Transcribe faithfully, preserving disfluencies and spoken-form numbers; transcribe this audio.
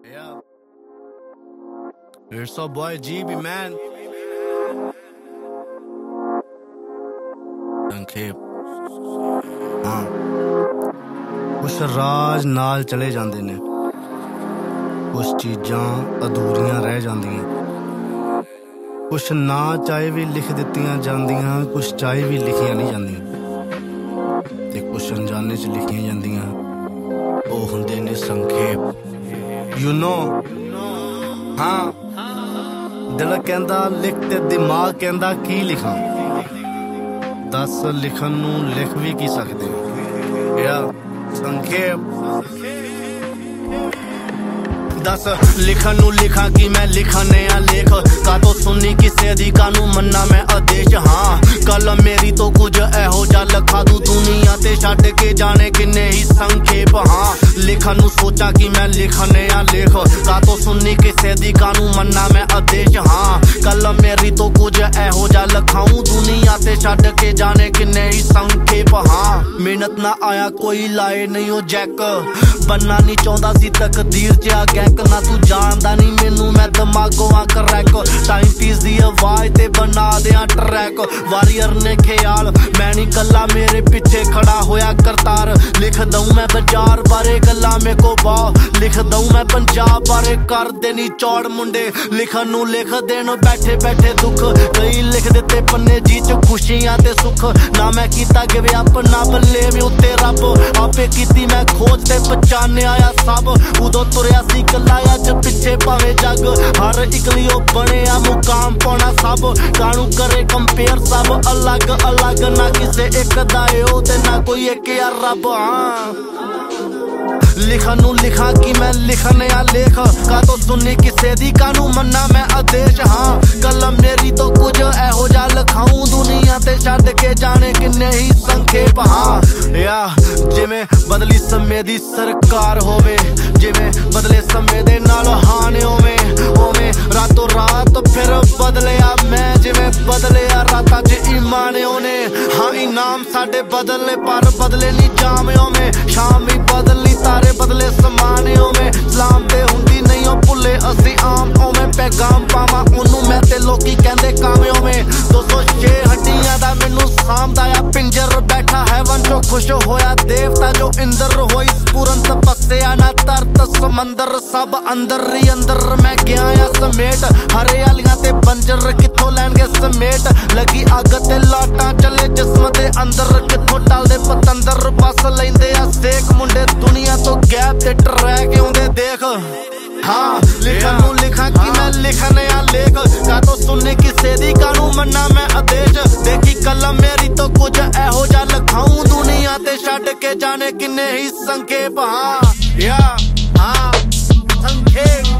Yeah. It's our boy G B, man. ਸੰਖੇਪ ਹਾਂ ਕੁਛ ਰਾਜ ਨਾਲ ਚਲੇ ਜਾਂਦੇ ਨੇ, ਕੁਛ ਚੀਜ਼ਾਂ ਅਧੂਰੀਆਂ ਰਹਿ ਜਾਂਦੀਆਂ, ਕੁਛ ਨਾ ਚਾਹੇ ਵੀ ਲਿਖ ਦਿੱਤੀਆਂ ਜਾਂਦੀਆਂ, ਕੁਛ ਚਾਹੇ ਵੀ ਲਿਖੀਆਂ ਨਹੀਂ ਜਾਂਦੀਆਂ, ਤੇ ਕੁਛ ਅਣਜਾਣੇ 'ਚ ਲਿਖੀਆਂ ਜਾਂਦੀਆਂ। ਉਹ ਹੁੰਦੇ ਨੇ ਸੰਖੇਪ। ਯੂ ਨੋ ਹਾਂ, ਦਿਲ ਕਹਿੰਦਾ ਲਿਖ ਤੇ ਦਿਮਾਗ ਕਹਿੰਦਾ ਕੀ ਲਿਖਾਂ। ਦਸ ਲਿਖਣ ਨੂੰ ਲਿਖ ਵੀ ਕੀ ਸਕਦੇ ਯਾ ਸੰਖੇਪ। दस लिखन नू लिखा कि मैं लिखने आ लेख का तो सुनी किसे दी कानू मन्ना मैं आदेश। हाँ कलम मेरी तो कुछ एहो जा लिखा तू दुनिया ते छड्ड के जाने किन्ने ही संखेप। हाँ लिखन नू सोचा कि मैं लिखने आ लेख का तो सुनी किसे दी कानू मन्ना मैं आदेश। हाँ कलम मेरी तो कुछ एहो जा लिखाऊं दुनिया ते छड्ड के जाने किन्ने ही संखेप। हाँ मेहनत ना आया कोई लाए नहीं ओ जैक, बनना नहीं चाहता सी तकदीर च आ गैक। ना तू जानदा नहीं मैनू मैं दिमागों आ करैक, टाइम पीस दी आवाज ते बना दियां ट्रैक। वारियर ने ख्याल मैं नहीं कला मेरे पिछे खड़ा होया करतार। लिख दऊं मैं बाजार बारे गल्लां मेरे को बाह, लिख दऊं मैं पंजाब बारे कर देनी चौड़ मुंडे। लिखन नू लिख देन बैठे बैठे दुख, कई लिख दिते पन्ने जी च खुशियां ते सुख। ना मैं कीता गिव अप ना बल्ले भी उत्ते रब, आपे कीती मैं खोज ते पहचाने आया सब। उदों तुरया सी कलाया च पिछे भावे जग, हर इकलियो बने आ मुकाम पाना सब। कानू करे कंपेयर सब अलग अलग, ना किसे एक दा ओ ते ना कोई एक यार रब। हाँ लिखन नू लिखा कि मैं लिखने आ लेख का तो सुनी किसे दी कानू मन्ना मैं आदेश। हाँ कलम मेरी तो कुछ एहो जा लिखाऊं दुनिया ते छड्ड के जाने किन्ने ही संखेप। हाँ या जिवें बदली समय दी सरकार होवे, जिवें बदले समय दे नाल हाने होवे, ओवें रातों रात फिर बदलिया मैं, जिवें बदलिया रातां च ईमान होने। हाँ इनाम साडे बदले पर बदले नहीं जाम होवे, शाम भी बदली तारे बदले समान होवे। सलाम ते हुंदी नहीं ओ भुले असी आम होवे, पैगाम पावां ओनू मैं ते लोकी कहंदे काम होवे। दो सौ छे हड्डियां दा मैनू सामदा आ पिंजर, बैठा हैवन जो खुश होया देवता जो इंदर होई पूरन तपस्या ना तरत समंदर। सब अंदर ही अंदर मैं गया आ समेट, हरियालियां ते बंजर कित्थों लैणगे समेट। लगी अग ते लाटां चले जिस्म दे अंदर, कित्थों टलदे पतंदर बस लैंदे आ सेक। मुंडे दुनिया तो गैप ते ट्रैक आउंदे देख। हाँ लिखन नू लिखा कि मैं लिखने आ लेख का तो सुनी किसे दी कानू मन्ना मैं आदेश। देखी कलम मेरी तो कुछ एहो जा लिखाऊं दुनिया ते छड्ड के जाने किन्ने ही संखेप। हाँ या हाँ संखेप।